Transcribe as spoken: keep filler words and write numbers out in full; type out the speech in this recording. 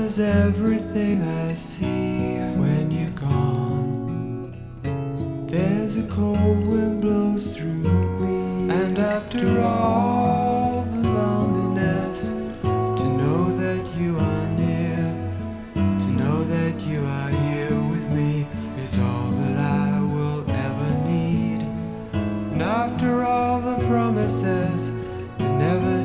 is everything I see when you're gone. There's a cold wind blows through me, and after all the loneliness, to know that you are near, to know that you are here with me, is all that I will ever need. And after all the promises that never